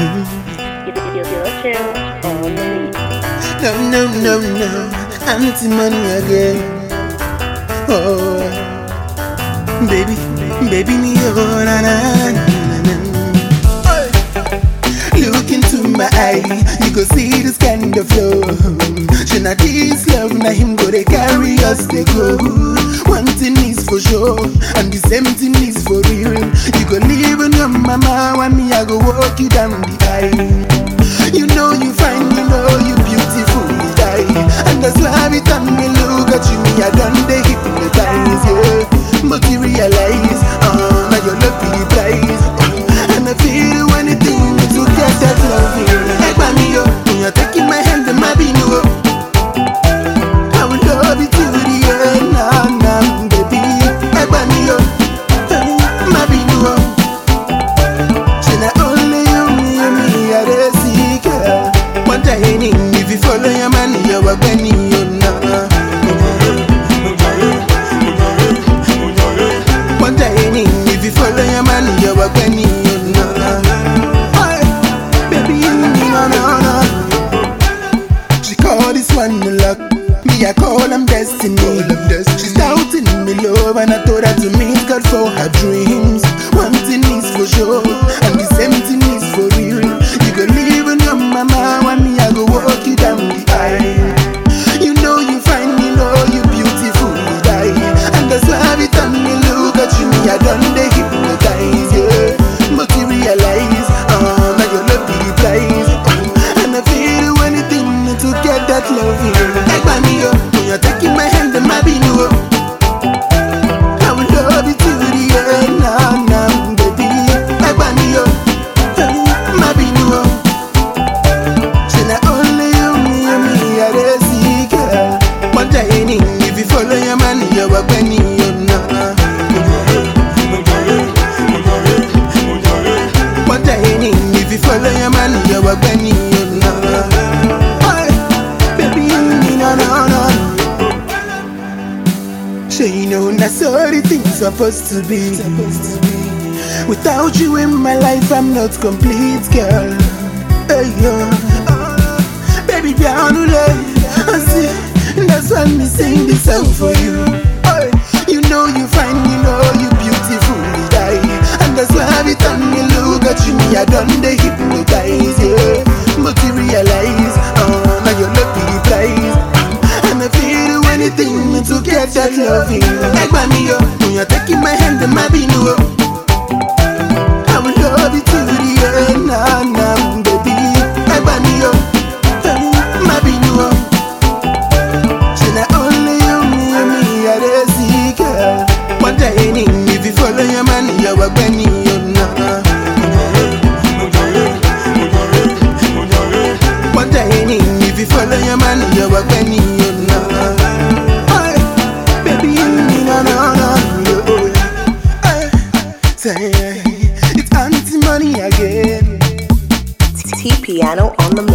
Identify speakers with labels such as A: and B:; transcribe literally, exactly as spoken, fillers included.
A: No, no, no, no, anti-money again. Oh, baby, baby, me, oh, na, na, na, na. Look into my eye, you go see this kind of love. Should not this love, now him go they carry us, they go. One thing is for sure, and the same thing is for real. You go live in your mama, when me I go walk you down the aisle. You know you fine, you know you beautiful, you die. And that's why every time me look at you, me I done they hypnotize, yeah. But you realize, uh, now your love be the price. uh, And I feel anything to get that love here. Hey, me up, when you're taking my hand and my bean, oh, I will love you to the end, nah, nah, baby. Hey, me up, my bean, oh, she not only you, me, me, I dey seek her. One time, if you follow your man, you're a penny, oh, nah. One time, if you follow your man, you're a penny, oh, nah. Baby, no, no, no. She call this one luck, me I call them destiny. She's doubting me love, and I told her to meet God for her dreams. One thing is for sure, and the same thing is for real. You go live in your mama, when me I go walk you down the aisle. You know you fine, you know you beautiful, you die. And that's why every time me look at you, me I done they hypnotize, yeah. But you realize, uh, now your love be the price. uh, And I feel anything to get that love here. Like me up, when you're taking my hand and my bean, oh, I will love you to the end, nah, nah, baby. Like me up, my bean, oh, she not only you, me, me, I dey seek her. One time, if you follow your man, you're a penny, oh, nah. One time, if you follow your man, you're a penny, oh, nah. Baby, no, no, no. Sure, you know that's all the things supposed to be. Without you in my life, I'm not complete, girl. Hey, yo. Baby, down I see, that's why me sing this song for you. Hey, you know you fine, you know you beautiful, you die. And that's why every time me look at you, me I done they hypnotize, yeah. But you realize, uh, now your love be the price. And I feel anything to get that loving. Like me up, when you're taking my hand and my bean, oh, I will love you to the end, nah, nah, baby. Like me up, my bean, oh, she not only you, me, me, I dey seek her. One time, if you follow your man, you're a penny, oh, nah. One time, if you follow your man, you're a penny, oh, nah. Baby, no, no, no, no. Say, it's anti-money again.
B: T Piano on the